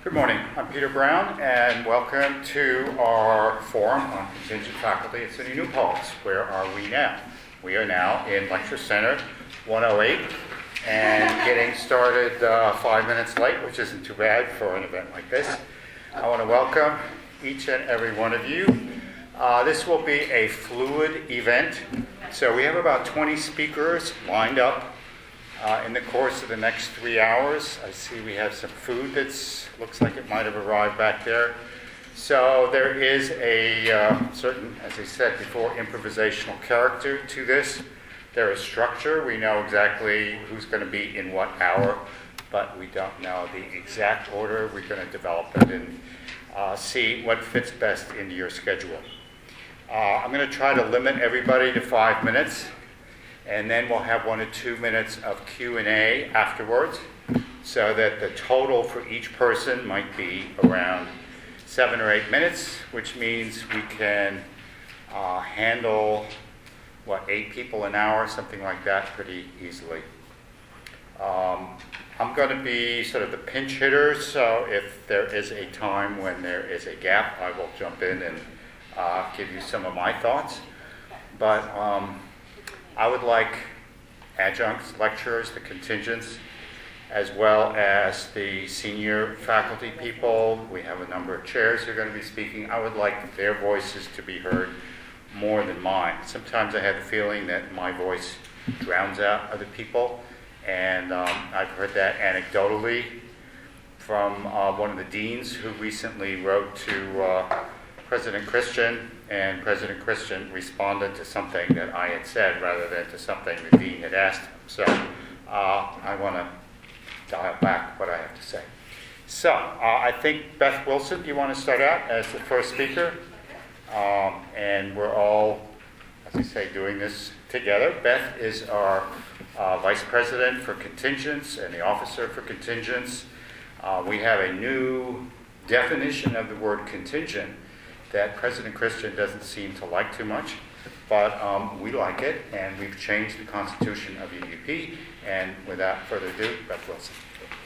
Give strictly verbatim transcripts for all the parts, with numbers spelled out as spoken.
Good morning. I'm Peter Brown, and welcome to our forum on contingent faculty at SUNY New Paltz. Where are we now? We are now in Lecture Center one oh eight, and getting started uh, five minutes late, which isn't too bad for an event like this. I want to welcome each and every one of you. Uh, this will be a fluid event, so we have about twenty speakers lined up Uh, in the course of the next three hours. I see we have some food that's looks like it might have arrived back there. So there is a uh, certain, as I said before, improvisational character to this. There is structure. We know exactly who's going to be in what hour, but we don't know the exact order. We're going to develop that and uh, see what fits best into your schedule. Uh, I'm going to try to limit everybody to five minutes. And then we'll have one or two minutes of Q and A afterwards, so that the total for each person might be around seven or eight minutes, which means we can uh, handle, what, eight people an hour, something like that, pretty easily. Um, I'm going to be sort of the pinch hitter, so if there is a time when there is a gap, I will jump in and uh, give you some of my thoughts. But um, I would like adjuncts, lecturers, the contingents, as well as the senior faculty people. We have a number of chairs who are going to be speaking. I would like their voices to be heard more than mine. Sometimes I have the feeling that my voice drowns out other people, and um, I've heard that anecdotally from uh, one of the deans who recently wrote to uh, President Christian, and President Christian responded to something that I had said rather than to something the dean had asked him. So uh, I want to dial back what I have to say. So uh, I think Beth Wilson, you want to start out as the first speaker? Um, and we're all, as I say, doing this together. Beth is our uh, Vice President for Contingents and the Officer for Contingents. Uh, we have a new definition of the word contingent that President Christian doesn't seem to like too much, but um, we like it, and we've changed the Constitution of U U P. And without further ado, Beth Wilson.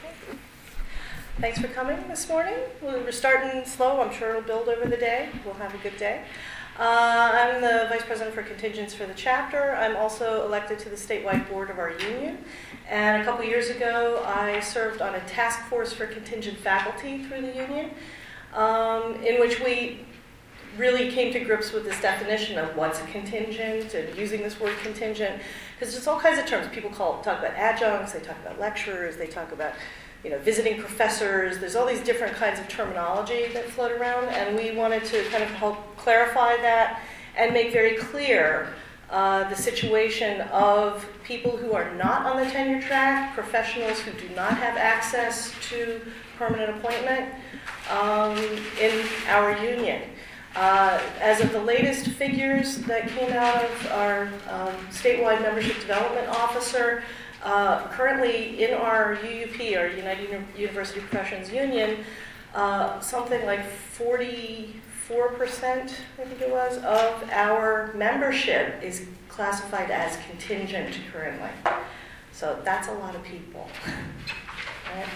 Thanks for coming this morning. We're starting slow. I'm sure it'll build over the day. We'll have a good day. Uh, I'm the Vice President for Contingents for the chapter. I'm also elected to the statewide board of our union. And a couple years ago, I served on a task force for contingent faculty through the union, um, in which we really came to grips with this definition of what's a contingent and using this word contingent, because there's all kinds of terms. People call talk about adjuncts, they talk about lecturers, they talk about you know visiting professors. There's all these different kinds of terminology that float around, and we wanted to kind of help clarify that and make very clear uh, the situation of people who are not on the tenure track, professionals who do not have access to permanent appointment um, in our union. Uh, as of the latest figures that came out of our um, statewide membership development officer, uh, currently in our U U P, our United Uni- University Professions Union, uh, something like forty-four percent, I think it was, of our membership is classified as contingent currently. So that's a lot of people. Right?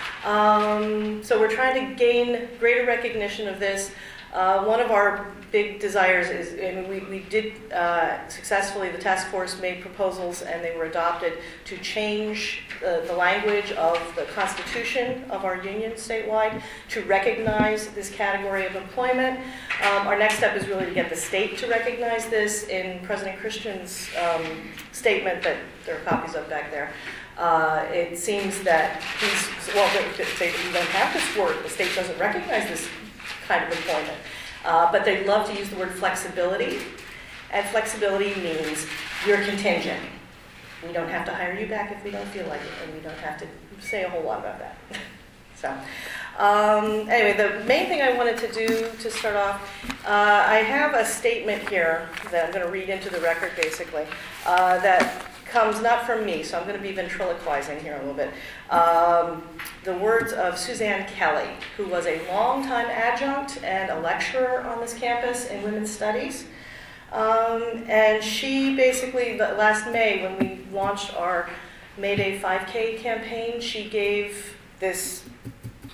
Um, so we're trying to gain greater recognition of this. Uh, one of our big desires is, and we, we did uh, successfully, the task force made proposals and they were adopted to change uh, the language of the constitution of our union statewide to recognize this category of employment. Um, our next step is really to get the state to recognize this. In President Christian's um, statement that there are copies of back there, uh, it seems that he's, well, they, they, you don't have this word, the state doesn't recognize this kind of employment. Uh, but they love to use the word flexibility, and flexibility means you're contingent. We don't have to hire you back if we don't feel like it, and we don't have to say a whole lot about that. So, um, anyway, the main thing I wanted to do to start off, uh, I have a statement here that I'm going to read into the record, basically, uh, that comes not from me, so I'm going to be ventriloquizing here a little bit. Um, the words of Suzanne Kelly, who was a longtime adjunct and a lecturer on this campus in women's studies. Um, and she basically, last May, when we launched our May Day five K campaign, she gave this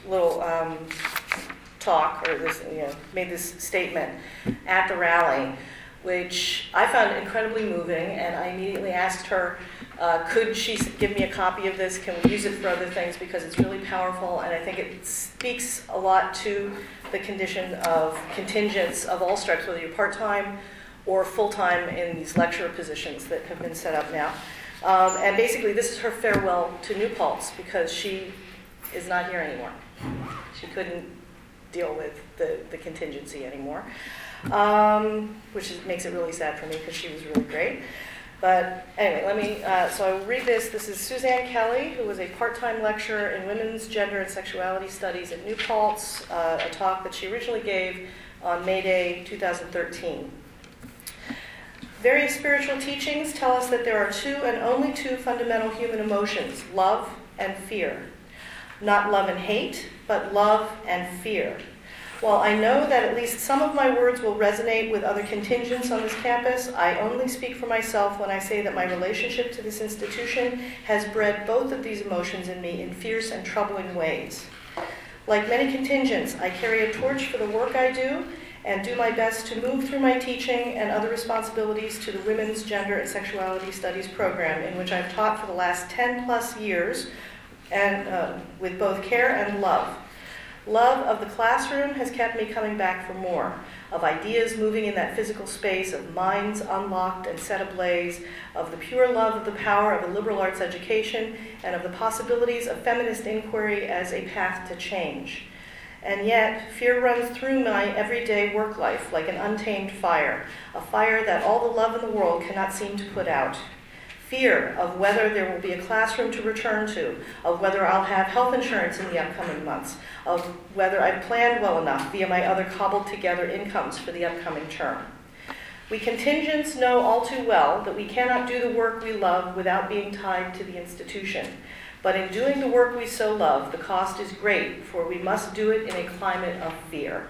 little um, talk, or this, you know, made this statement at the rally, which I found incredibly moving, and I immediately asked her, uh, could she give me a copy of this? Can we use it for other things? Because it's really powerful, and I think it speaks a lot to the condition of contingents of all stripes, whether you're part-time or full-time in these lecturer positions that have been set up now. Um, and basically, this is her farewell to New Paltz, because she is not here anymore. She couldn't deal with the, the contingency anymore, um, which is, makes it really sad for me, because she was really great. But anyway, let me, uh, so I will read this. This is Suzanne Kelly, who was a part-time lecturer in women's gender and sexuality studies at New Paltz, uh, a talk that she originally gave on May Day two thousand thirteen. Various spiritual teachings tell us that there are two and only two fundamental human emotions, love and fear. Not love and hate, but love and fear. While I know that at least some of my words will resonate with other contingents on this campus, I only speak for myself when I say that my relationship to this institution has bred both of these emotions in me in fierce and troubling ways. Like many contingents, I carry a torch for the work I do and do my best to move through my teaching and other responsibilities to the Women's Gender and Sexuality Studies program, in which I've taught for the last ten plus years, and uh, with both care and love. Love of the classroom has kept me coming back for more, of ideas moving in that physical space, of minds unlocked and set ablaze, of the pure love of the power of a liberal arts education, and of the possibilities of feminist inquiry as a path to change. And yet, fear runs through my everyday work life like an untamed fire, a fire that all the love in the world cannot seem to put out. Fear of whether there will be a classroom to return to, of whether I'll have health insurance in the upcoming months, of whether I've planned well enough via my other cobbled together incomes for the upcoming term. We contingents know all too well that we cannot do the work we love without being tied to the institution. But in doing the work we so love, the cost is great, for we must do it in a climate of fear.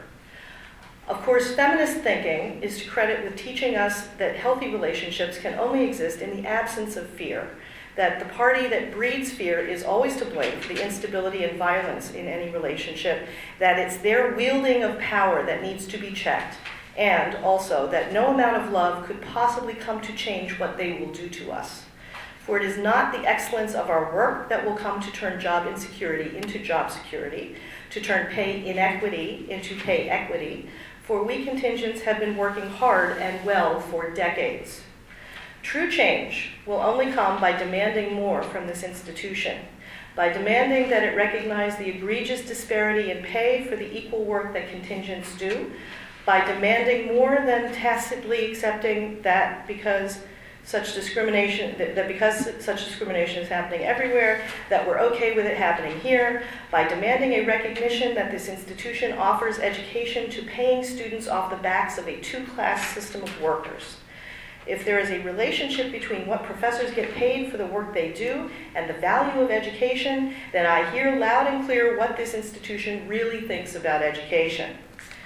Of course, feminist thinking is to credit with teaching us that healthy relationships can only exist in the absence of fear, that the party that breeds fear is always to blame for the instability and violence in any relationship, that it's their wielding of power that needs to be checked, and also that no amount of love could possibly come to change what they will do to us. For it is not the excellence of our work that will come to turn job insecurity into job security, to turn pay inequity into pay equity, for we contingents have been working hard and well for decades. True change will only come by demanding more from this institution, by demanding that it recognize the egregious disparity in pay for the equal work that contingents do, by demanding more than tacitly accepting that because such discrimination, that, that because such discrimination is happening everywhere, that we're okay with it happening here, by demanding a recognition that this institution offers education to paying students off the backs of a two-class system of workers. If there is a relationship between what professors get paid for the work they do and the value of education, then I hear loud and clear what this institution really thinks about education.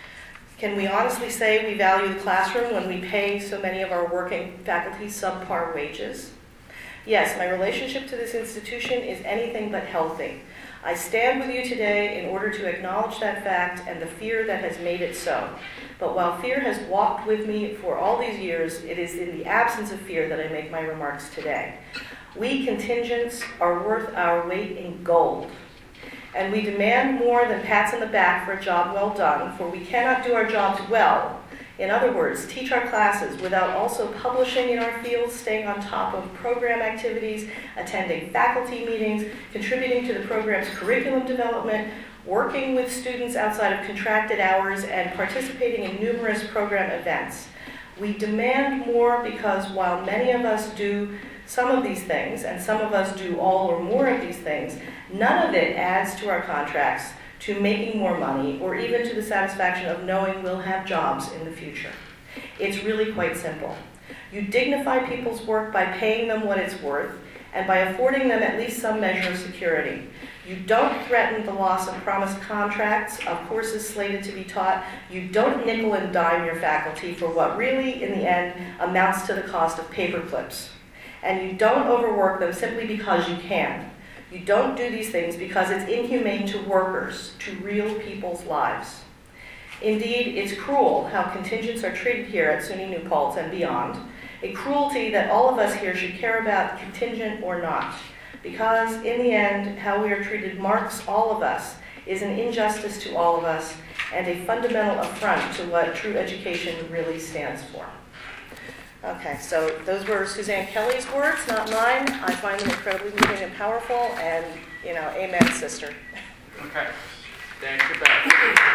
Can we honestly say we value the classroom when we pay so many of our working faculty subpar wages? Yes, my relationship to this institution is anything but healthy. I stand with you today in order to acknowledge that fact and the fear that has made it so. But while fear has walked with me for all these years, it is in the absence of fear that I make my remarks today. We contingents are worth our weight in gold. And we demand more than pats on the back for a job well done, for we cannot do our jobs well. In other words, teach our classes without also publishing in our fields, staying on top of program activities, attending faculty meetings, contributing to the program's curriculum development, working with students outside of contracted hours, and participating in numerous program events. We demand more because while many of us do some of these things, and some of us do all or more of these things, none of it adds to our contracts, to making more money, or even to the satisfaction of knowing we'll have jobs in the future. It's really quite simple. You dignify people's work by paying them what it's worth, and by affording them at least some measure of security. You don't threaten the loss of promised contracts of courses slated to be taught. You don't nickel and dime your faculty for what really, in the end, amounts to the cost of paper clips. And you don't overwork them simply because you can. You don't do these things because it's inhumane to workers, to real people's lives. Indeed, it's cruel how contingents are treated here at SUNY New Paltz and beyond, a cruelty that all of us here should care about, contingent or not, because in the end, how we are treated marks all of us, is an injustice to all of us, and a fundamental affront to what true education really stands for. Okay, so those were Suzanne Kelly's words, not mine. I find them incredibly moving and powerful, and, you know, amen, sister. Okay. Thank you, Beth.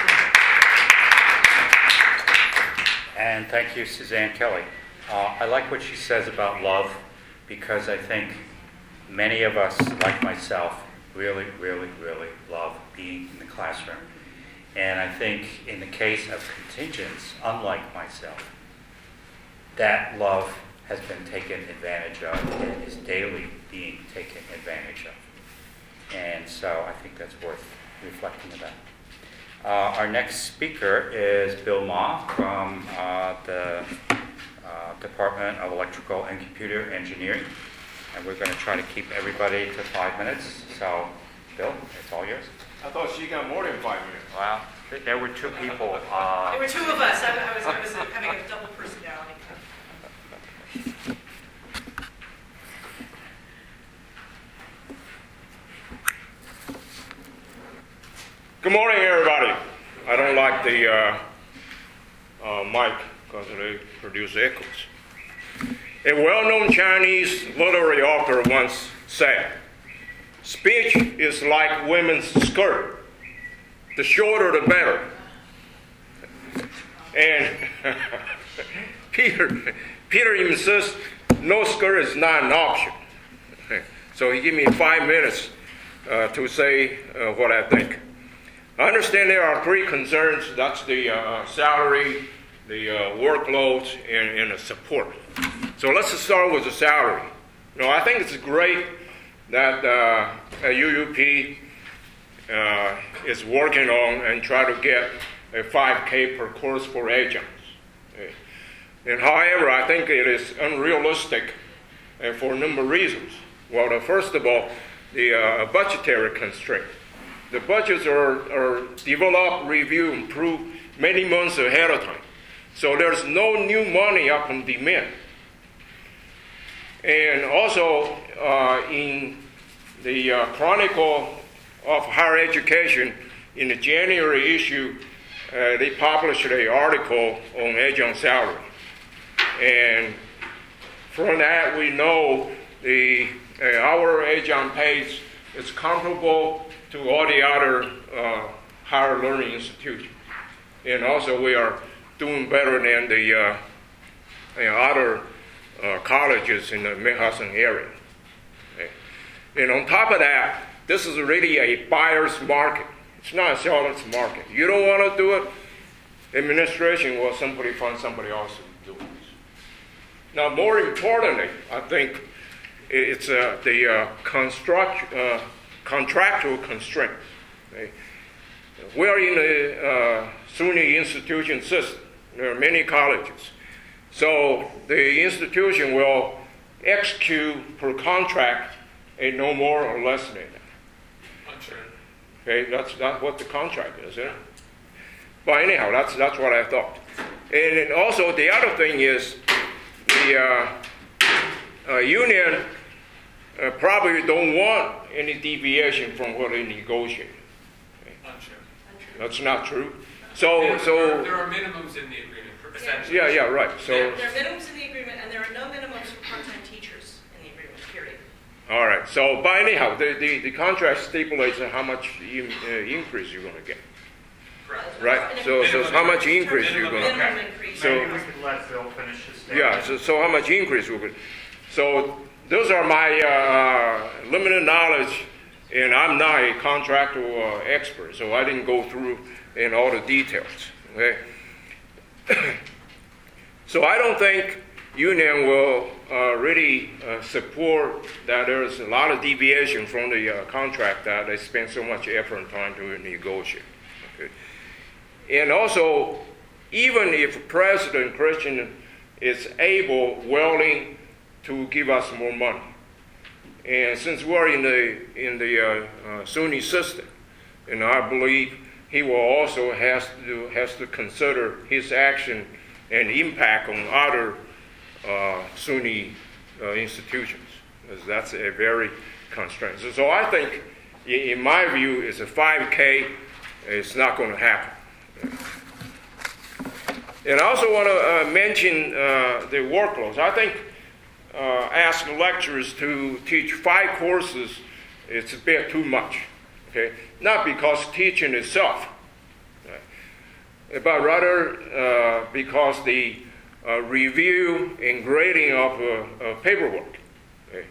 And thank you, Suzanne Kelly. Uh, I like what she says about love, because I think many of us, like myself, really, really, really love being in the classroom. And I think in the case of contingents, unlike myself, that love has been taken advantage of and is daily being taken advantage of. And so I think that's worth reflecting about. Uh, our next speaker is Bill Ma from uh, the uh, Department of Electrical and Computer Engineering. And we're going to try to keep everybody to five minutes. So, Bill, it's all yours. I thought she got more than five minutes. Well, th- there were two people. Uh, There were two of us. I, I, was, I was having a double personality. Good morning, everybody. I don't like the uh, uh, mic because they produce echoes. A well-known Chinese literary author once said, "Speech is like women's skirt. The shorter, the better." And Peter, Peter insists no skirt is not an option. So he gave me five minutes uh, to say uh, what I think. I understand there are three concerns. That's the uh, salary, the uh, workload, and, and the support. So let's just start with the salary. You know, I think it's great that uh, U U P uh, is working on and try to get a five K per course for adjuncts. Okay. And however, I think it is unrealistic uh, for a number of reasons. Well, the, first of all, the uh, budgetary constraint. The budgets are, are developed, reviewed, approved many months ahead of time. So there's no new money up on demand. And also, uh, in the uh, Chronicle of Higher Education, in the January issue, uh, they published an article on adjunct salary. And from that, we know the uh, our adjunct pays is comparable to all the other uh, higher learning institutions. And also we are doing better than the uh, you know, other uh, colleges in the Mid-Hudson area. Okay. And on top of that, this is really a buyer's market. It's not a seller's market. You don't want to do it, administration will simply find somebody else to do it. Now, more importantly, I think it's uh, the uh, construct, uh, contractual constraints. Okay? We are in a uh, SUNY institution system. There are many colleges. So the institution will execute per contract a no more or less than that. Sure. Okay, that's not what the contract is, isn't it? But anyhow, that's that's what I thought. And then also the other thing is the uh, uh, union uh, probably don't want any deviation from what they negotiate. Okay? Untrue. That's not true. So There, so there, there are minimums in the agreement, essentially. yeah yeah right. So Yeah. There are minimums in the agreement, and there are no minimums for part-time teachers in the agreement, period. all right. So but anyhow, the the, the contract stipulates how much in, uh, increase you're going to get. Correct. Right. So so how much increase you're going to Minimum Okay. increase. So- Maybe we could let Bill finish his statement. Yeah, so, so how much increase we could, so those are my uh, limited knowledge, and I'm not a contractor uh, expert, so I didn't go through in all the details, okay? So I don't think union will uh, really uh, support that there's a lot of deviation from the uh, contract that they spend so much effort and time to negotiate, okay? And also, even if President Christian is able, willing to give us more money, And since we're in the in the uh, uh, SUNY system, and I believe he will also has to has to consider his action and impact on other uh, SUNY uh, institutions, because that's a very constraint. So, so I think, in my view, it's a five K. It's not going to happen. And I also want to uh, mention uh, the workloads. I think uh, ask lecturers to teach five courses, it's a bit too much. Okay, not because teaching itself, right, but rather uh, because the uh, review and grading of uh, uh, paperwork. Okay.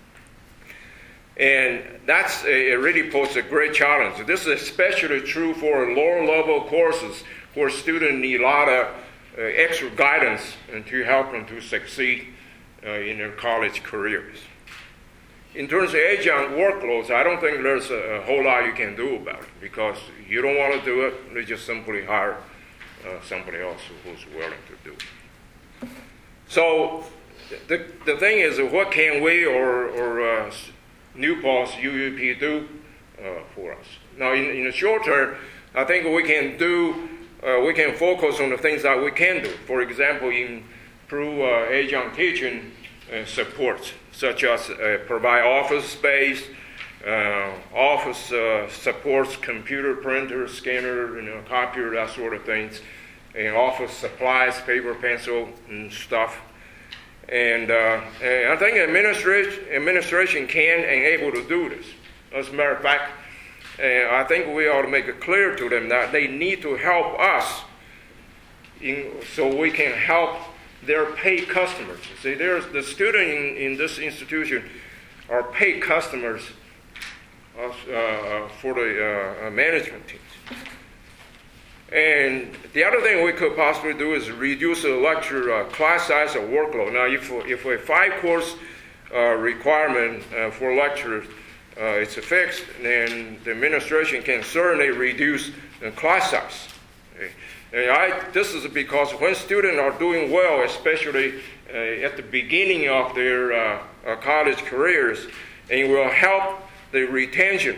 And that's a, it really poses a great challenge. This is especially true for lower level courses where students need a lot of uh, extra guidance and to help them to succeed uh, in their college careers. In terms of adjunct workloads, I don't think there's a, a whole lot you can do about it, because you don't want to do it, they just simply hire uh, somebody else who's willing to do it. So the, the thing is, what can we or, or uh, New Paltz U U P do uh, for us? Now, in, in the short term, I think we can do, uh, we can focus on the things that we can do. For example, improve uh, adjunct teaching uh, supports, such as uh, provide office space, uh, office uh, supports, computer, printer, scanner, you know, copier, that sort of things, and office supplies, paper, pencil, and stuff. And, uh, and I think administration, administration can and able to do this. As a matter of fact, uh, I think we ought to make it clear to them that they need to help us in, so we can help their paid customers. See, there's the students in, in this institution are paid customers of, uh, for the uh, management teams. And the other thing we could possibly do is reduce the lecture uh, class size or workload. Now, if, if a five-course uh, requirement uh, for lecturers uh, it's fixed, then the administration can certainly reduce the class size. Okay. And I, this is because when students are doing well, especially uh, at the beginning of their uh, uh, college careers, it will help the retention.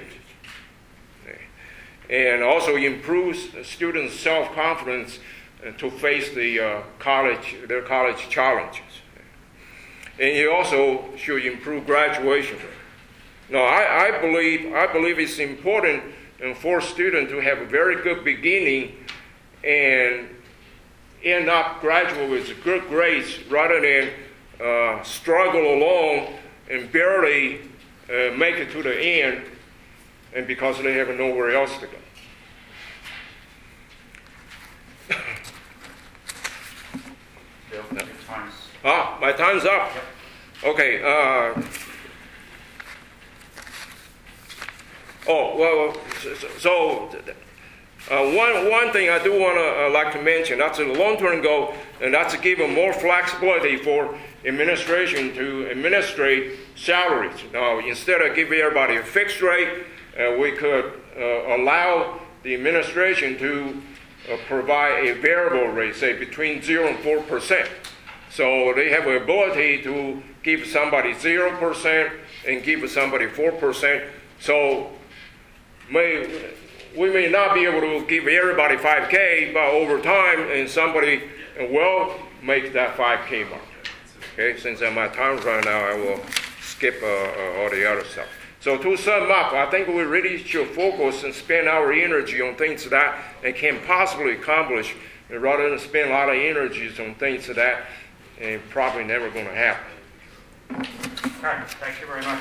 And also improves students' self-confidence to face the uh, college, their college challenges. And it also should improve graduation. Now, I, I believe I believe it's important for students to have a very good beginning and end up graduating with good grades, rather than uh, struggle along and barely uh, make it to the end, and because they have nowhere else to go. Bill, No. your time's Ah, my time's up. Okay. Uh, oh well. So, so uh, one one thing I do want to uh, like to mention, that's a long-term goal, and that's to give them more flexibility for administration to administrate salaries. Now, instead of giving everybody a fixed rate, uh, we could uh, allow the administration to uh, provide a variable rate, say between zero and four percent. So they have the ability to give somebody zero percent and give somebody four percent. So may, we may not be able to give everybody five K, but over time, and somebody will make that five K mark. Okay, since my time's run out, I will skip uh, uh, all the other stuff. So to sum up, I think we really should focus and spend our energy on things that it can possibly accomplish, rather than spend a lot of energies on things that are probably never going to happen. Okay, thank you very much.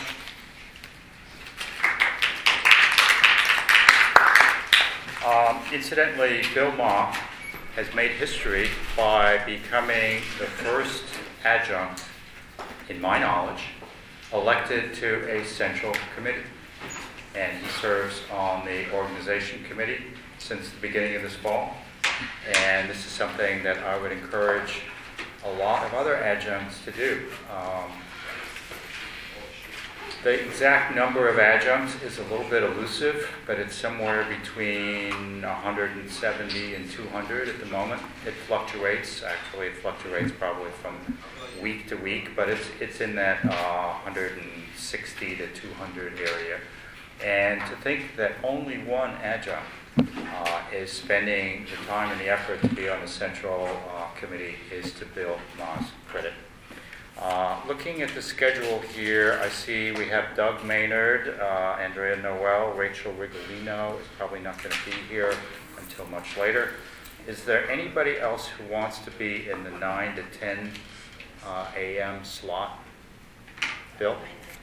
Um, incidentally, Bill Ma has made history by becoming the first adjunct, in my knowledge, elected to a central committee. And he serves on the organization committee since the beginning of this fall. And this is something that I would encourage a lot of other adjuncts to do. Um, The exact number of adjuncts is a little bit elusive, but it's somewhere between one hundred seventy and two hundred at the moment. It fluctuates. Actually, it fluctuates probably from week to week, but it's it's in that uh, one hundred sixty to two hundred area. And to think that only one adjunct uh, is spending the time and the effort to be on the central uh, committee is to Bill Ma's credit. Uh, looking at the schedule here, I see we have Doug Maynard, uh, Andrea Noel, Rachel Rigolino is probably not going to be here until much later. Is there anybody else who wants to be in the nine to ten uh, a m slot? Bill?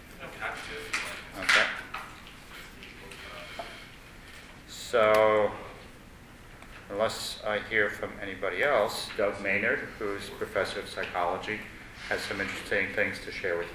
Okay. So, unless I hear from anybody else, Doug Maynard, who's professor of psychology, has some interesting things to share with you.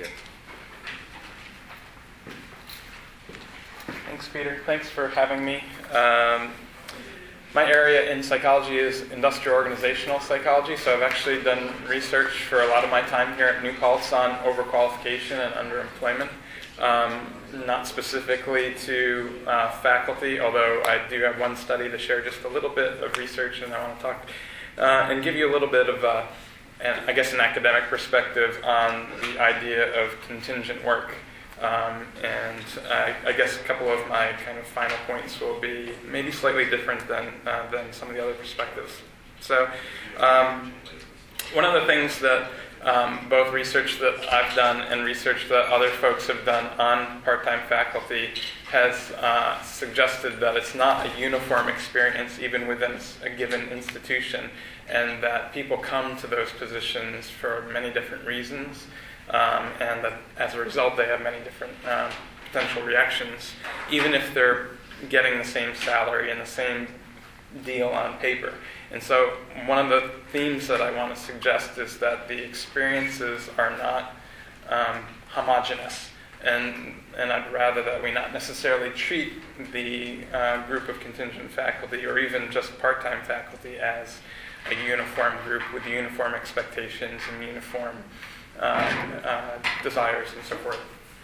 Thanks, Peter. Thanks for having me. Um, my area in psychology is industrial organizational psychology, so I've actually done research for a lot of my time here at New Paltz on overqualification and underemployment. Um, not specifically to uh, faculty, although I do have one study to share just a little bit of research, and I want to talk uh, and give you a little bit of uh, and I guess an academic perspective on the idea of contingent work. Um, and I, I guess a couple of my kind of final points will be maybe slightly different than uh, than some of the other perspectives. So um, one of the things that um, both research that I've done and research that other folks have done on part-time faculty has uh, suggested that it's not a uniform experience even within a given institution, and that people come to those positions for many different reasons, um, and that as a result they have many different um, potential reactions, even if they're getting the same salary and the same deal on paper. And so one of the themes that I want to suggest is that the experiences are not um, homogeneous, and and I'd rather that we not necessarily treat the uh, group of contingent faculty or even just part-time faculty as a uniform group with uniform expectations and uniform uh, uh, desires and so forth.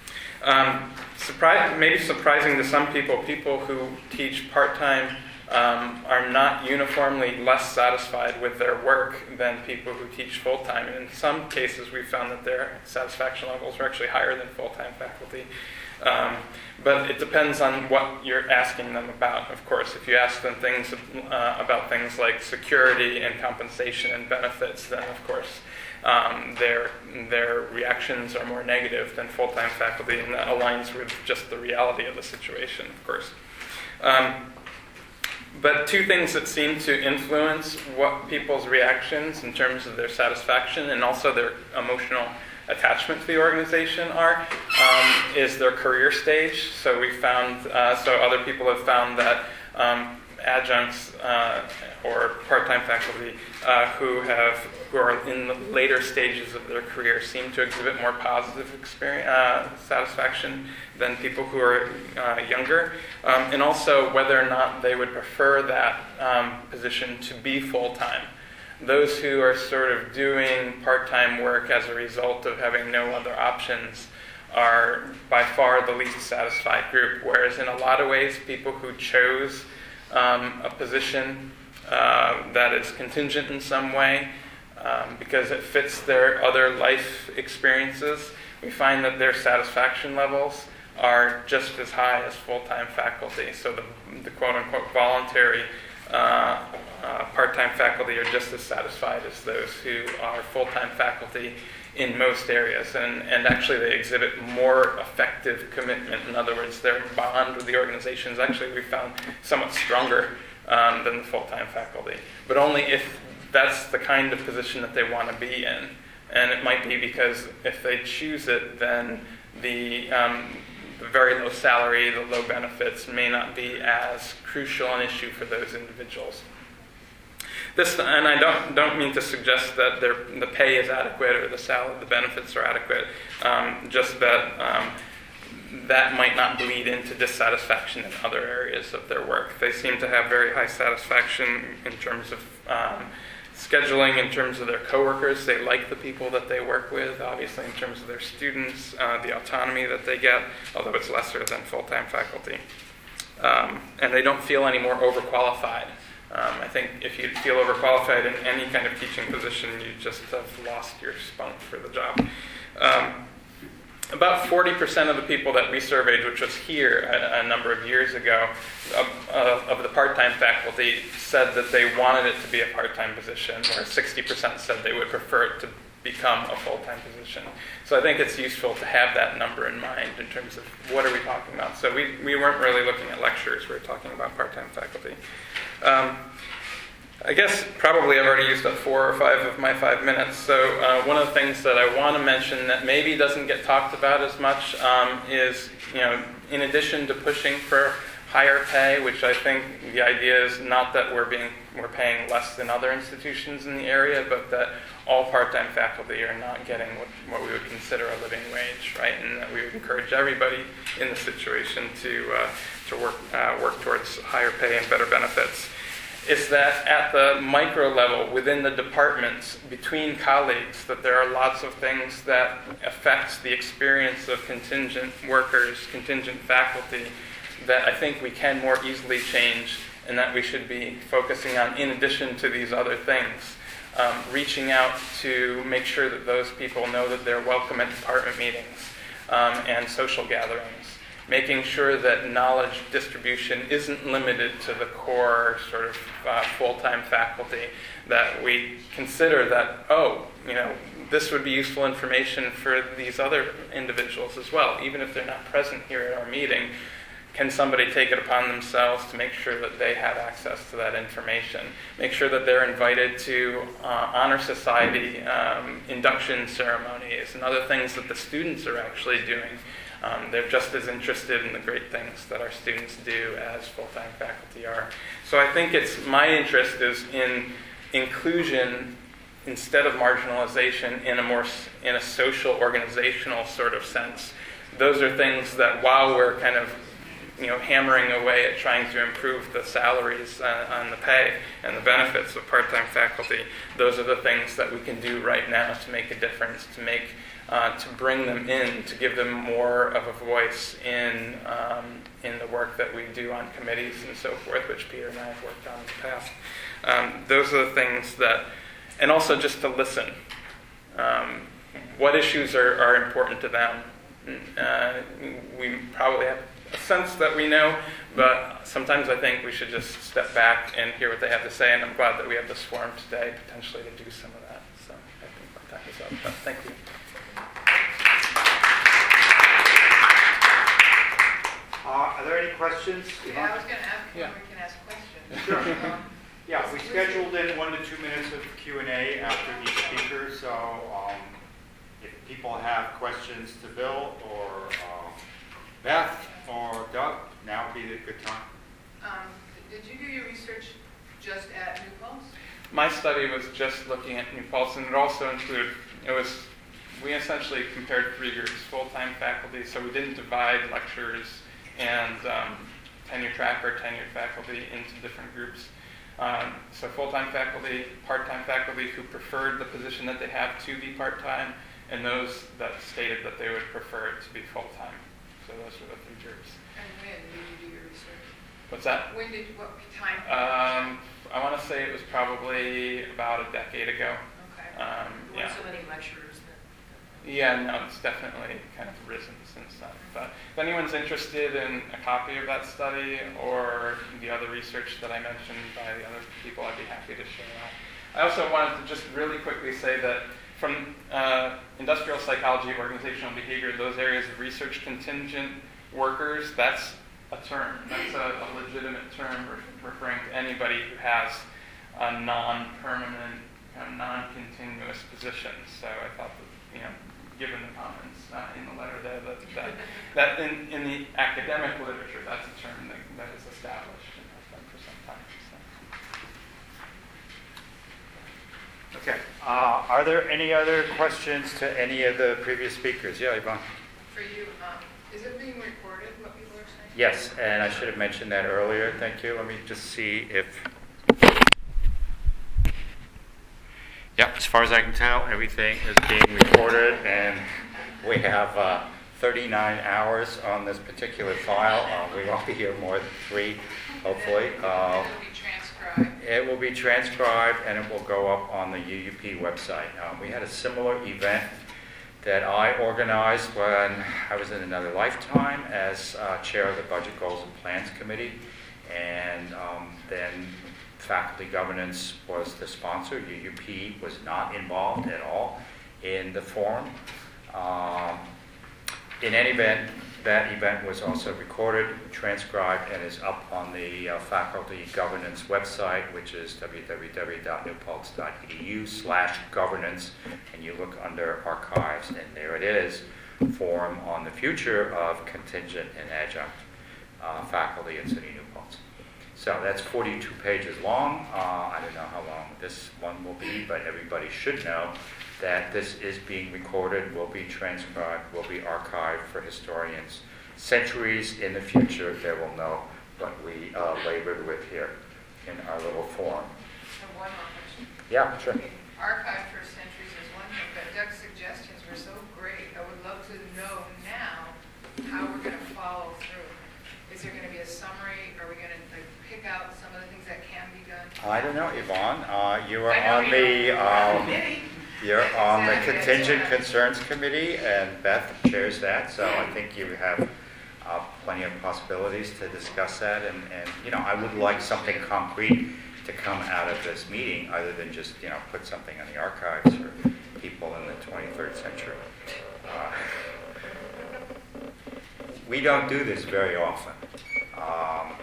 Um, surprise, maybe surprising to some people, people who teach part-time um, are not uniformly less satisfied with their work than people who teach full-time. And in some cases, we've found that their satisfaction levels are actually higher than full-time faculty. Um, but it depends on what you're asking them about, of course. If you ask them things uh, about things like security and compensation and benefits, then of course um, their their reactions are more negative than full-time faculty, and that aligns with just the reality of the situation, of course. Um, but two things that seem to influence what people's reactions in terms of their satisfaction and also their emotional attachment to the organization are, um, is their career stage. So we found, uh, so other people have found that um, adjuncts uh, or part-time faculty uh, who have who are in the later stages of their career seem to exhibit more positive experience, uh, satisfaction than people who are uh, younger, um, and also whether or not they would prefer that um, position to be full-time. Those who are sort of doing part-time work as a result of having no other options are by far the least satisfied group, whereas in a lot of ways, people who chose um, a position uh, that is contingent in some way um, because it fits their other life experiences, we find that their satisfaction levels are just as high as full-time faculty. So the, the quote-unquote voluntary uh, Uh, part-time faculty are just as satisfied as those who are full-time faculty in most areas, and, and actually they exhibit more effective commitment. In other words, their bond with the organization is actually, we found, somewhat stronger um, than the full-time faculty, but only if that's the kind of position that they want to be in. And it might be because if they choose it, then the um, the very low salary, the low benefits may not be as crucial an issue for those individuals. This, and I don't don't mean to suggest that their, the pay is adequate or the salary, the benefits are adequate. Um, just that um, that might not bleed into dissatisfaction in other areas of their work. They seem to have very high satisfaction in terms of um, scheduling in terms of their coworkers. They like the people that they work with, obviously in terms of their students, uh, the autonomy that they get, although it's lesser than full-time faculty. Um, and they don't feel any more overqualified. Um, I think if you feel overqualified in any kind of teaching position, you just have lost your spunk for the job. Um, About forty percent of the people that we surveyed, which was here a, a number of years ago, of, uh, of the part-time faculty said that they wanted it to be a part-time position, or sixty percent said they would prefer it to become a full-time position. So I think it's useful to have that number in mind in terms of what are we talking about. So we, we weren't really looking at lecturers, we were talking about part-time faculty. Um, I guess probably I've already used up four or five of my five minutes. So uh, one of the things that I want to mention that maybe doesn't get talked about as much um, is, you know, in addition to pushing for higher pay, which I think the idea is not that we're being we're paying less than other institutions in the area, but that all part-time faculty are not getting what, what we would consider a living wage, right? And that we would encourage everybody in the situation to uh, to work uh, work towards higher pay and better benefits. Is that at the micro level, within the departments, between colleagues, that there are lots of things that affect the experience of contingent workers, contingent faculty, that I think we can more easily change, and that we should be focusing on in addition to these other things. Um, reaching out to make sure that those people know that they're welcome at department meetings um, and social gatherings. Making sure that knowledge distribution isn't limited to the core sort of uh, full-time faculty, that we consider that, oh, you know, this would be useful information for these other individuals as well, even if they're not present here at our meeting. Can somebody take it upon themselves to make sure that they have access to that information? Make sure that they're invited to uh, honor society um, induction ceremonies and other things that the students are actually doing. Um, they're just as interested in the great things that our students do as full-time faculty are. So I think it's my interest is in inclusion instead of marginalization in a more in a social organizational sort of sense. Those are things that while we're kind of you know hammering away at trying to improve the salaries uh, on the pay and the benefits of part-time faculty, those are the things that we can do right now to make a difference, to make Uh, to bring them in, to give them more of a voice in um, in the work that we do on committees and so forth, which Peter and I have worked on in the past. Um, those are the things that, and also just to listen. Um, what issues are, are important to them? Uh, we probably have a sense that we know, but sometimes I think we should just step back and hear what they have to say, and I'm glad that we have this forum today, potentially to do some of that. So I think my time is up, but thank you. Uh, are there any questions? Yeah, I was going to ask Yeah. when we can ask questions. Sure. Um, Yeah, we scheduled in one to two minutes of Q and A after each speaker, so um, if people have questions to Bill or uh, Beth or Doug, now would be a good time. um, Did you do your research just at New Paltz? My study was just looking at New Paltz, and it also included, it was, we essentially compared three groups, full-time faculty, so we didn't divide lecturers and um, tenure track or tenured faculty into different groups. Um, so full-time faculty, part-time faculty who preferred the position that they have to be part-time, and those that stated that they would prefer it to be full-time. So those were the three groups. And when did you do your research? What's that? When did, what time? Um, I want to say it was probably about a decade ago. Okay. Um, There yeah. weren't so many lecturers then. Yeah, no, it's definitely kind of risen since then. But if anyone's interested in a copy of that study or the other research that I mentioned by the other people, I'd be happy to share that. I also wanted to just really quickly say that from uh, industrial psychology, organizational behavior, those areas of research, contingent workers, that's a term. That's a, a legitimate term re- referring to anybody who has a non-permanent, you know, non-continuous position. So I thought that, you know, given the comments uh, in the letter there, that, that, that in, in the academic literature, that's a term that, that is established and has been for some time. So. Okay. Uh, are there any other questions to any of the previous speakers? Yeah, Yvonne. For you, um, is it being recorded, what people are saying? Yes, and I should have mentioned that earlier. Thank you. Let me just see if... as far as I can tell, everything is being recorded, and we have uh, thirty-nine hours on this particular file. Uh, we won't be here more than three, hopefully. Uh, It'll be transcribed. it will be transcribed, and it will go up on the U U P website. Uh, we had a similar event that I organized when I was in another lifetime as uh, chair of the Budget Goals and Plans Committee, and um, then faculty governance was the sponsor. U U P was not involved at all in the forum. Um, in any event, that event was also recorded, transcribed, and is up on the uh, faculty governance website, which is w w w dot new paltz dot e d u slash governance, and you look under archives, and there it is, forum on the future of contingent and adjunct uh, faculty at SUNY New Paltz. So that's forty-two pages long. Uh, I don't know how long this one will be, but everybody should know that this is being recorded, will be transcribed, will be archived for historians. Centuries in the future, they will know what we uh, labored with here in our little forum. I have one more question. Yeah, sure. Okay, archive for centuries is one thing, but Doug's suggestions were so great. I would love to know now how we're going to follow through. Is there going to be a summary? Are we going to like, pick out some of the things that can be done? I don't know, Yvonne. Uh, you are I know on you the know, um, committee. you're on the Exactly, Contingent that's right. Concerns Committee, and Beth chairs that. So I think you have uh, plenty of possibilities to discuss that. And, and you know, I would like something concrete to come out of this meeting, other than just you know put something in the archives for people in the twenty-third century. Uh, we don't do this very often. Um,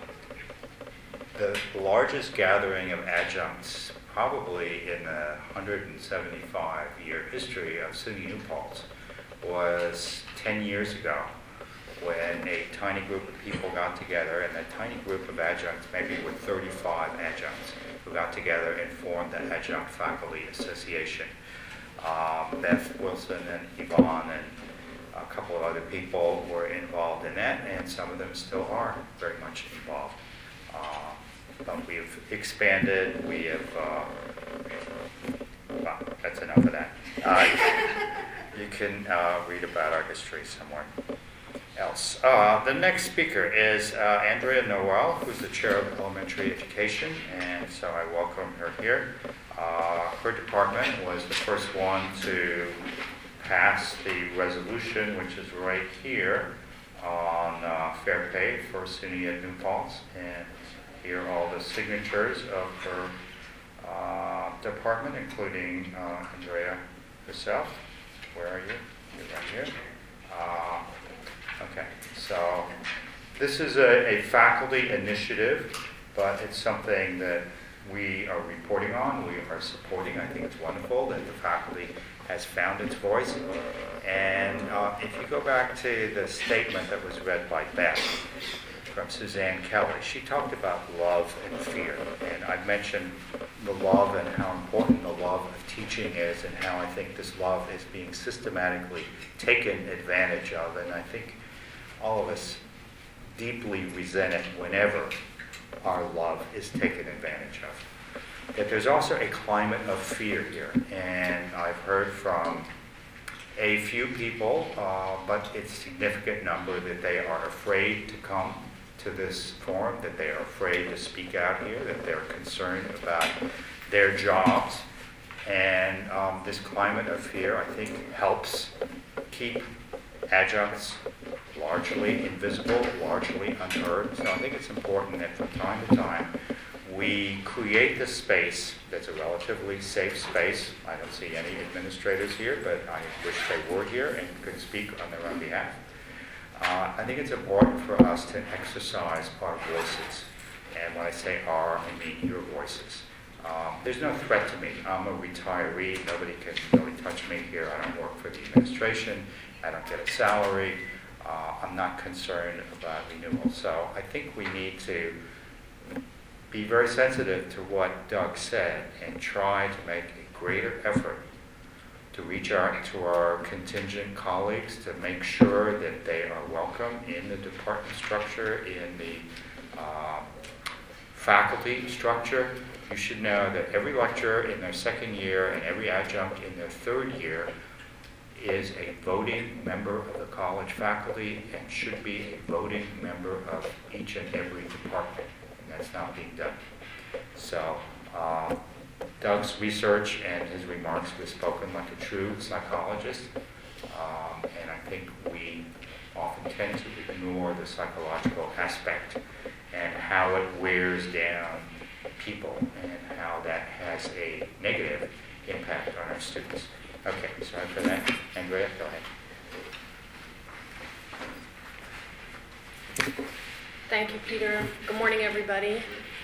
the largest gathering of adjuncts, probably in the one hundred seventy-five year history of SUNY New Paltz, was ten years ago, when a tiny group of people got together, and that tiny group of adjuncts, maybe with thirty-five adjuncts, who got together and formed the Adjunct Faculty Association. Um, Beth Wilson and Yvonne and a couple of other people were involved in that, and some of them still are very much involved. Uh, but we've expanded, we have, uh, well, that's enough of that. Uh, you can uh, read about our history somewhere else. Uh, the next speaker is uh, Andrea Noel, who's the chair of elementary education, and so I welcome her here. Uh, her department was the first one to pass the resolution, which is right here, on uh, fair pay for SUNY at New Paltz, and here are all the signatures of her uh, department, including uh, Andrea herself. Where are you? You're right here. Uh, okay, so this is a, a faculty initiative, but it's something that we are reporting on, we are supporting. I think it's wonderful that the faculty has found its voice. And uh, if you go back to the statement that was read by Beth from Suzanne Kelly, she talked about love and fear. And I've mentioned the love and how important the love of teaching is, and how I think this love is being systematically taken advantage of. And I think all of us deeply resent it whenever our love is taken advantage of. That there's also a climate of fear here, and I've heard from a few people, uh, but it's a significant number, that they are afraid to come to this forum, that they are afraid to speak out here, that they're concerned about their jobs. And um, this climate of fear, I think, helps keep adjuncts largely invisible, largely unheard. So I think it's important that from time to time we create this space that's a relatively safe space. I don't see any administrators here, but I wish they were here and could speak on their own behalf. Uh, I think it's important for us to exercise our voices. And when I say our, I mean your voices. Um, there's no threat to me. I'm a retiree. Nobody can really touch me here. I don't work for the administration. I don't get a salary. Uh, I'm not concerned about renewal. So I think we need to be very sensitive to what Doug said and try to make a greater effort to reach out to our contingent colleagues to make sure that they are welcome in the department structure, in the uh, faculty structure, you should know that every lecturer in their second year and every adjunct in their third year is a voting member of the college faculty and should be a voting member of each and every department, and that's not being done. So uh, Doug's research and his remarks were spoken like a true psychologist, um, and I think we often tend to ignore the psychological aspect and how it wears down people and how that has a negative impact on our students. Okay, sorry for that. Andrea, go ahead. Thank you, Peter. Good morning, everybody.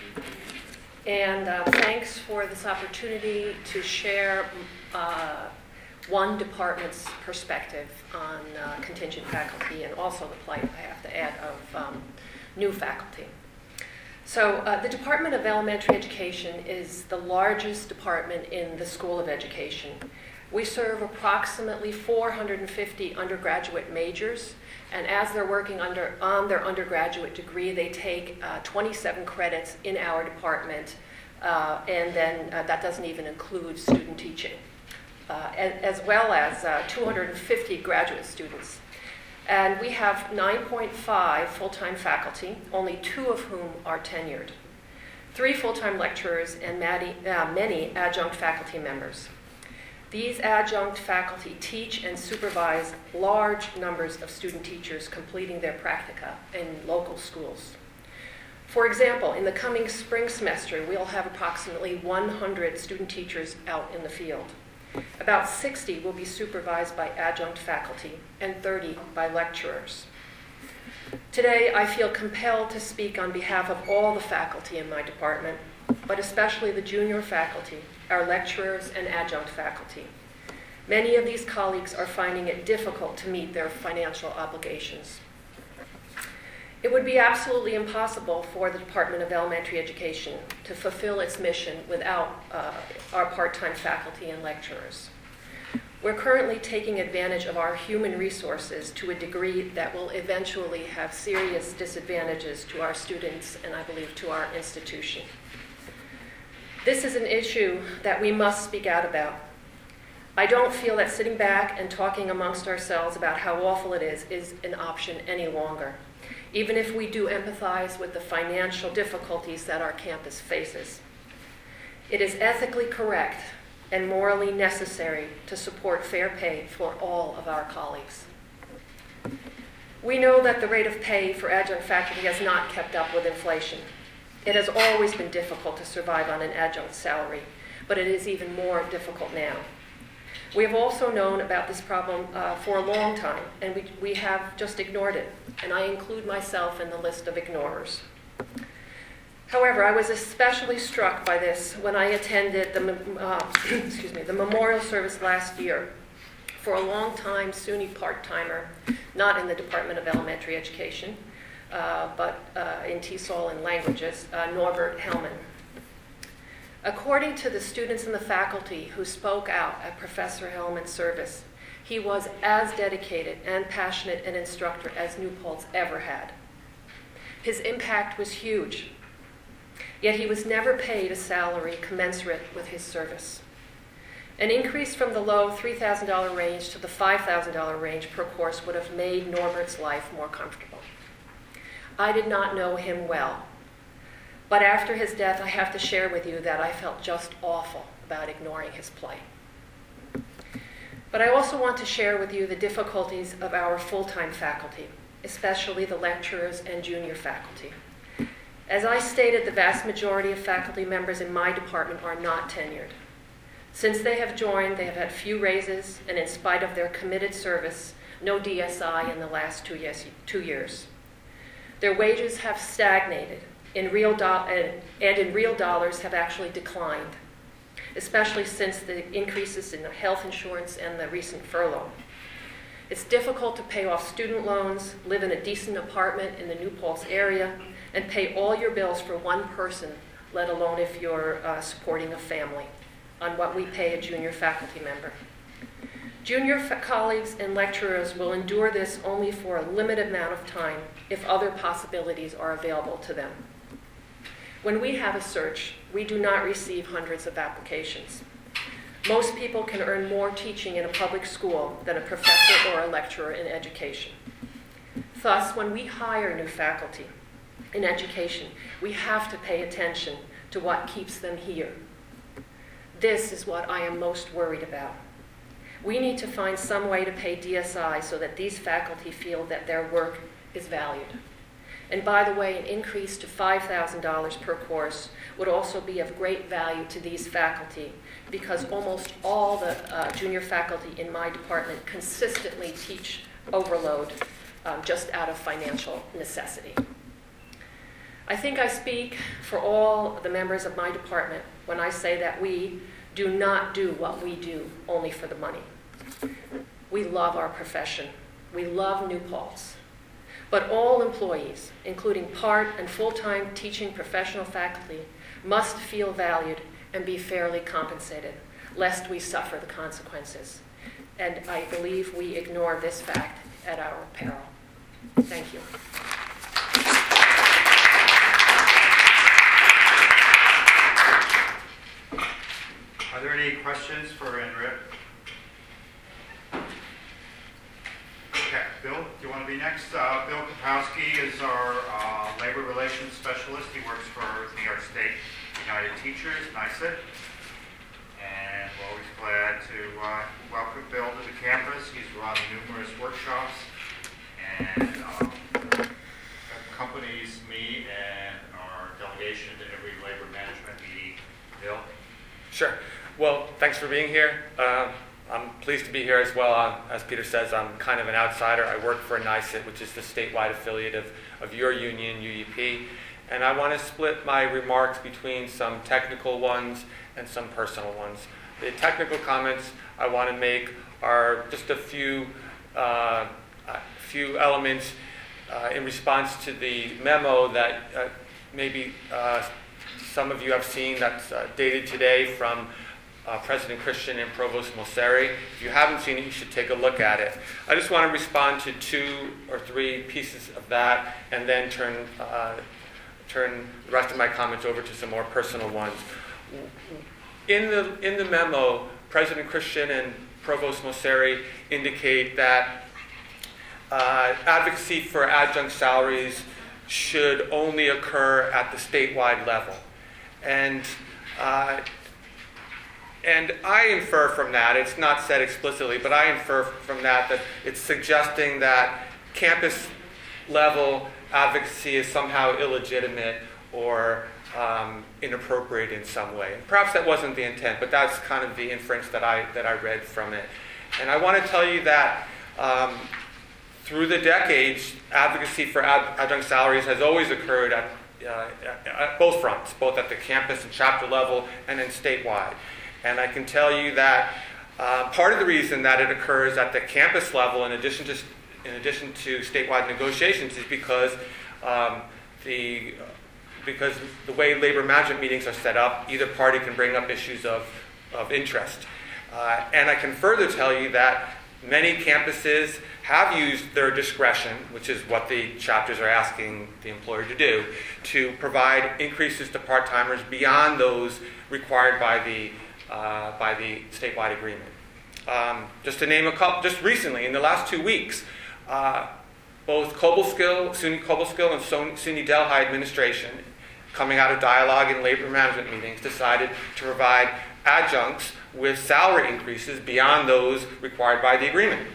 And uh, thanks for this opportunity to share uh, one department's perspective on uh, contingent faculty and also the plight, I have to add, of um, new faculty. So uh, the Department of Elementary Education is the largest department in the School of Education. We serve approximately four hundred fifty undergraduate majors, and as they're working under, on their undergraduate degree, they take uh, twenty-seven credits in our department, uh, and then uh, that doesn't even include student teaching, uh, as, as well as uh, two hundred fifty graduate students. And we have nine point five full-time faculty, only two of whom are tenured, three full-time lecturers, and uh, many adjunct faculty members. These adjunct faculty teach and supervise large numbers of student teachers completing their practica in local schools. For example, in the coming spring semester, we'll have approximately one hundred student teachers out in the field. About sixty will be supervised by adjunct faculty and thirty by lecturers. Today, I feel compelled to speak on behalf of all the faculty in my department, but especially the junior faculty, our lecturers and adjunct faculty. Many of these colleagues are finding it difficult to meet their financial obligations. It would be absolutely impossible for the Department of Elementary Education to fulfill its mission without uh, our part-time faculty and lecturers. We're currently taking advantage of our human resources to a degree that will eventually have serious disadvantages to our students and I believe to our institution. This is an issue that we must speak out about. I don't feel that sitting back and talking amongst ourselves about how awful it is is an option any longer, even if we do empathize with the financial difficulties that our campus faces. It is ethically correct and morally necessary to support fair pay for all of our colleagues. We know that the rate of pay for adjunct faculty has not kept up with inflation. It has always been difficult to survive on an adjunct salary, but it is even more difficult now. We have also known about this problem uh, for a long time, and we, we have just ignored it, and I include myself in the list of ignorers. However, I was especially struck by this when I attended the, uh, excuse me, the memorial service last year for a long-time SUNY part-timer, not in the Department of Elementary Education, uh, but uh, in T E S O L and languages, uh, Norbert Hellman. According to the students and the faculty who spoke out at Professor Hellman's service, he was as dedicated and passionate an instructor as New Paltz ever had. His impact was huge, yet he was never paid a salary commensurate with his service. An increase from the low three thousand dollars range to the five thousand dollars range per course would have made Norbert's life more comfortable. I did not know him well, but after his death, I have to share with you that I felt just awful about ignoring his plight. But I also want to share with you the difficulties of our full-time faculty, especially the lecturers and junior faculty. As I stated, the vast majority of faculty members in my department are not tenured. Since they have joined, they have had few raises, and in spite of their committed service, no D S I in the last two years. Two years. Their wages have stagnated, in real do- and, and in real dollars have actually declined, especially since the increases in health insurance and the recent furlough. It's difficult to pay off student loans, live in a decent apartment in the New Paltz area, and pay all your bills for one person, let alone if you're uh, supporting a family, on what we pay a junior faculty member. Junior fa- colleagues and lecturers will endure this only for a limited amount of time if other possibilities are available to them. When we have a search, we do not receive hundreds of applications. Most people can earn more teaching in a public school than a professor or a lecturer in education. Thus, when we hire new faculty in education, we have to pay attention to what keeps them here. This is what I am most worried about. We need to find some way to pay D S I so that these faculty feel that their work is valued. And by the way, an increase to five thousand dollars per course would also be of great value to these faculty, because almost all the uh, junior faculty in my department consistently teach overload um, just out of financial necessity. I think I speak for all the members of my department when I say that we do not do what we do only for the money. We love our profession. We love New Paltz. But all employees, including part and full-time teaching professional faculty, must feel valued and be fairly compensated, lest we suffer the consequences. And I believe we ignore this fact at our peril. Thank you. Are there any questions for Andrea? Okay, Bill, do you want to be next? Uh, Bill Kapowski is our uh, labor relations specialist. He works for New York State United Teachers, NYSUT. And we're always glad to uh, welcome Bill to the campus. He's run numerous workshops and um, accompanies me and our delegation to every labor management meeting. Bill? Sure. Well, thanks for being here. Uh, I'm pleased to be here as well. Um, as Peter says, I'm kind of an outsider. I work for NYSUT, which is the statewide affiliate of, of your union, U E P. And I want to split my remarks between some technical ones and some personal ones. The technical comments I want to make are just a few, uh, a few elements uh, in response to the memo that uh, maybe uh, some of you have seen that's uh, dated today from Uh, President Christian and Provost Mosseri. If you haven't seen it, you should take a look at it. I just want to respond to two or three pieces of that and then turn, uh, turn the rest of my comments over to some more personal ones. In the, in the memo, President Christian and Provost Mosseri indicate that uh, advocacy for adjunct salaries should only occur at the statewide level. And uh, And I infer from that, it's not said explicitly, but I infer from that that it's suggesting that campus level advocacy is somehow illegitimate or um, inappropriate in some way. Perhaps that wasn't the intent, but that's kind of the inference that I, that I read from it. And I want to tell you that um, through the decades, advocacy for ad- adjunct salaries has always occurred at, uh, at both fronts, both at the campus and chapter level and then statewide. And I can tell you that uh, part of the reason that it occurs at the campus level, in addition to in addition to statewide negotiations, is because um, the because the way labor management meetings are set up, either party can bring up issues of of interest. Uh, and I can further tell you that many campuses have used their discretion, which is what the chapters are asking the employer to do, to provide increases to part-timers beyond those required by the Uh, by the statewide agreement. Um, just to name a couple, just recently, in the last two weeks, uh, both Cobleskill, SUNY Cobleskill and SUNY Delhi administration, coming out of dialogue and labor management meetings, decided to provide adjuncts with salary increases beyond those required by the agreement.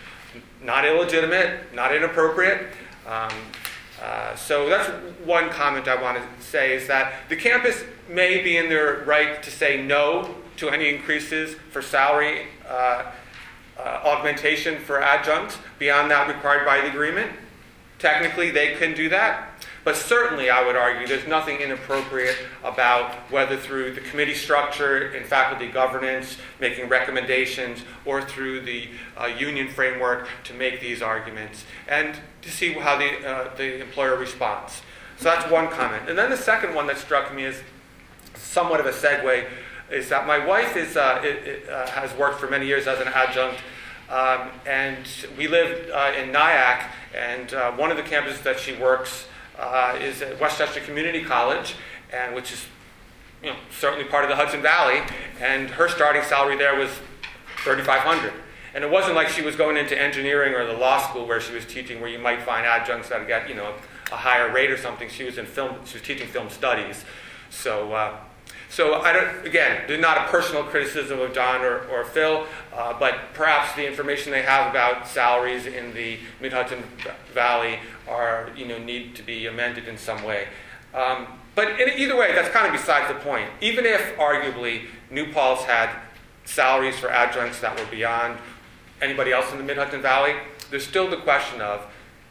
Not illegitimate, not inappropriate. Um, Uh, so that's one comment I want to say, is that the campus may be in their right to say no to any increases for salary uh, uh, augmentation for adjuncts beyond that required by the agreement. Technically, they can do that. But certainly, I would argue, there's nothing inappropriate about whether through the committee structure in faculty governance, making recommendations, or through the uh, union framework to make these arguments, and to see how the, uh, the employer responds. So that's one comment. And then the second one that struck me is somewhat of a segue, is that my wife is, uh, it, it, uh, has worked for many years as an adjunct, um, and we live uh, in Nyack, and uh, one of the campuses that she works Uh, is at Westchester Community College, and which is you know, certainly part of the Hudson Valley, and her starting salary there was thirty-five hundred dollars. And it wasn't like she was going into engineering or the law school where she was teaching, where you might find adjuncts that get, you know, a higher rate or something. She was in film. She was teaching film studies. So, uh, so I don't. Again, there's not a personal criticism of John or, or Phil, uh, but perhaps the information they have about salaries in the Mid-Hudson Valley are, you know, need to be amended in some way. Um, but in either way, that's kind of besides the point. Even if, arguably, New Paltz had salaries for adjuncts that were beyond anybody else in the Mid-Hudson Valley, there's still the question of,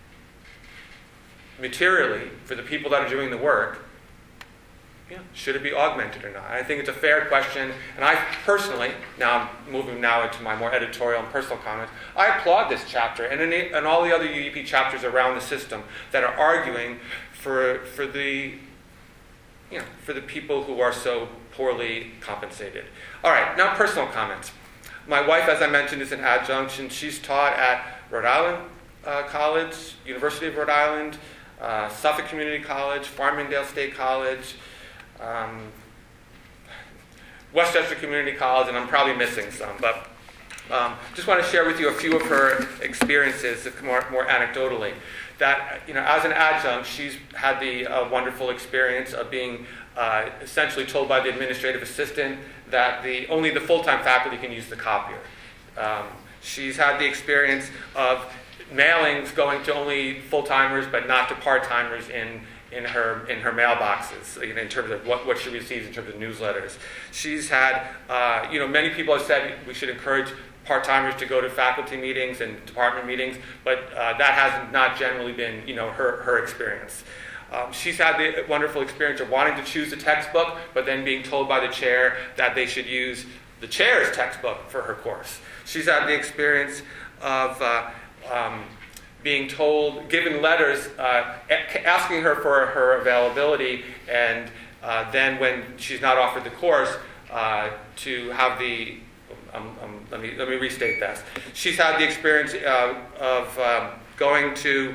materially, for the people that are doing the work, you know, should it be augmented or not? I think it's a fair question, and I personally, now I'm moving now into my more editorial and personal comments, I applaud this chapter and, in, and all the other U U P chapters around the system that are arguing for, for the you know, for the people who are so poorly compensated. All right, now personal comments. My wife, as I mentioned, is an adjunct, and she's taught at Rhode Island uh, College, University of Rhode Island, uh, Suffolk Community College, Farmingdale State College, um, Westchester Community College, and I'm probably missing some, but um, just want to share with you a few of her experiences, more, more anecdotally. That, you know, as an adjunct, she's had the uh, wonderful experience of being uh, essentially told by the administrative assistant that the only the full-time faculty can use the copier. Um, she's had the experience of mailings going to only full-timers but not to part-timers in in her in her mailboxes, you know, in terms of what, what she receives in terms of newsletters. She's had, uh, you know, many people have said we should encourage part-timers to go to faculty meetings and department meetings, but uh, that has not generally been, you know, her, her experience. Um, she's had the wonderful experience of wanting to choose a textbook, but then being told by the chair that they should use the chair's textbook for her course. She's had the experience of uh, um, being told, given letters uh, asking her for her availability, and uh, then when she's not offered the course, uh, to have the Um, um, let me let me restate this. She's had the experience uh, of um, going to.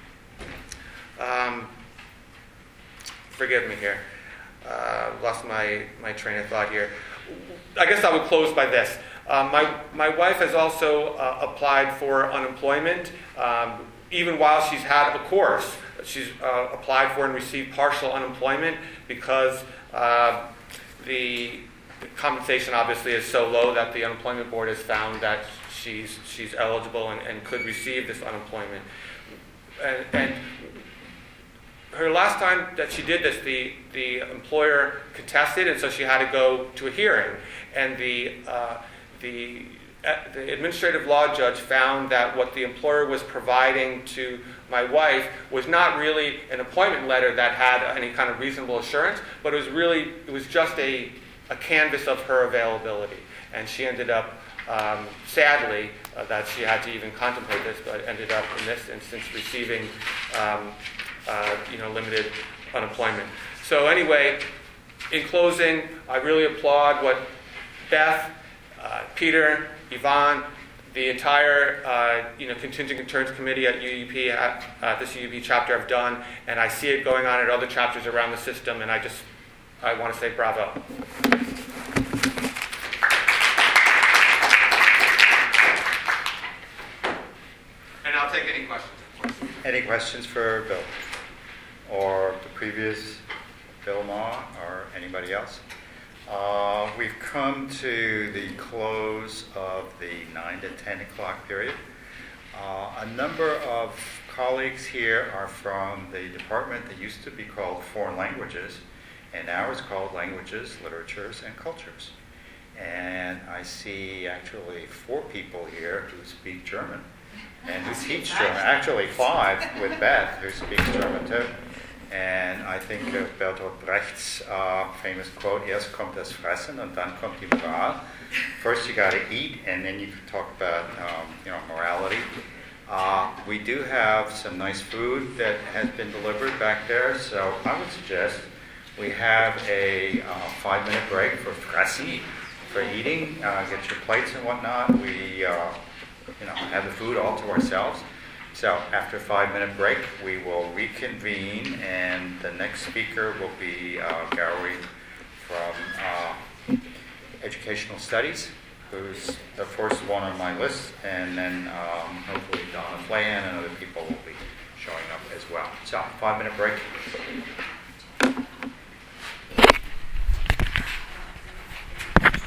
Um, forgive me here. Uh, lost my, my train of thought here. I guess I would close by this. Um, my my wife has also uh, applied for unemployment, um, even while she's had a course. She's uh, applied for and received partial unemployment because uh, the compensation obviously is so low that the unemployment board has found that she's she's eligible and, and could receive this unemployment. And, and her last time that she did this, the the employer contested, and so she had to go to a hearing. And the uh, the uh, the administrative law judge found that what the employer was providing to my wife was not really an appointment letter that had any kind of reasonable assurance, but it was really it was just a a canvas of her availability. And she ended up, um, sadly, uh, that she had to even contemplate this, but ended up in this instance receiving, um, uh, you know, limited unemployment. So anyway, in closing, I really applaud what Beth, uh, Peter, Yvonne, the entire, uh, you know, contingent returns committee at U U P, at uh, this U U P chapter have done, and I see it going on at other chapters around the system, and I just I want to say bravo. And I'll take any questions, of course. Any questions for Bill? Or the previous Bill Ma or anybody else? Uh, we've come to the close of the nine to ten o'clock period. Uh, a number of colleagues here are from the department that used to be called Foreign Languages, and now it's called Languages, Literatures, and Cultures. And I see actually four people here who speak German and who teach German. Actually five with Beth who speaks German too. And I think of Bertolt Brecht's uh, famous quote, erst kommt das Fressen und dann kommt die Moral. First you got to eat and then you can talk about um, you know, morality. Uh, we do have some nice food that has been delivered back there, so I would suggest we have a uh, five-minute break for fressen, for eating. Uh, get your plates and whatnot. We, uh, you know, have the food all to ourselves. So after a five-minute break, we will reconvene, and the next speaker will be uh, Gary from uh, Educational Studies, who's the first one on my list, and then um, hopefully Donna Flahan and other people will be showing up as well. So five-minute break.